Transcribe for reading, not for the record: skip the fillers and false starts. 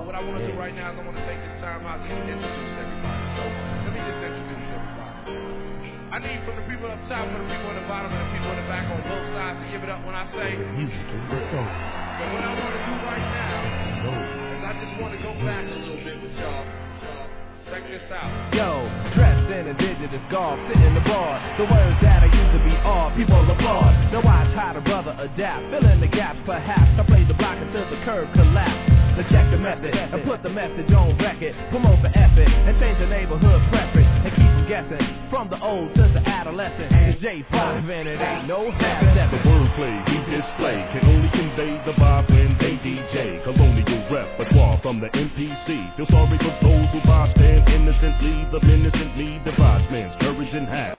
what I want to do right now is I want to take this time out to introduce everybody. So let me just introduce everybody. I need from the people up top, from the people at the bottom, and the people in the back on both sides to give it up when I say music is the song. So what I want to do right now is I just want to go back a little bit with y'all. Check this out. Yo, dressed in indigenous garb, sitting in the bar. The words that I used to be all people applaud. Now watch how the brother adapt, fill in the gaps perhaps. I played the block until the curve collapsed. Now check the method and put the message on record. Promote the effort and change the neighborhood preference and keep them guessing. From the old to the adolescent, it's J5 and it ain't no half-stepping. The wordplay we display can only convey the vibe when they DJ. Colonial repertoire from the MPC. Feel sorry for those who bystand innocently. The innocently divides man's courage in half.